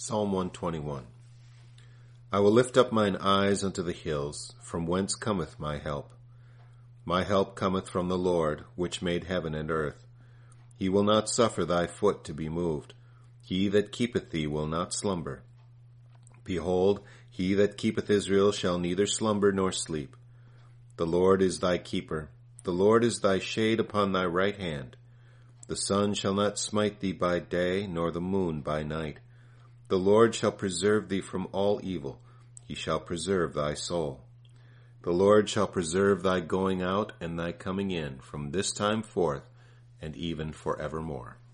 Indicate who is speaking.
Speaker 1: Psalm 121. I will lift up mine eyes unto the hills, from whence cometh my help. My help cometh from the Lord, which made heaven and earth. He will not suffer thy foot to be moved. He that keepeth thee will not slumber. Behold, he that keepeth Israel shall neither slumber nor sleep. The Lord is thy keeper. The Lord is thy shade upon thy right hand. The sun shall not smite thee by day, nor the moon by night. The Lord shall preserve thee from all evil. He shall preserve thy soul. The Lord shall preserve thy going out and thy coming in from this time forth and even forevermore.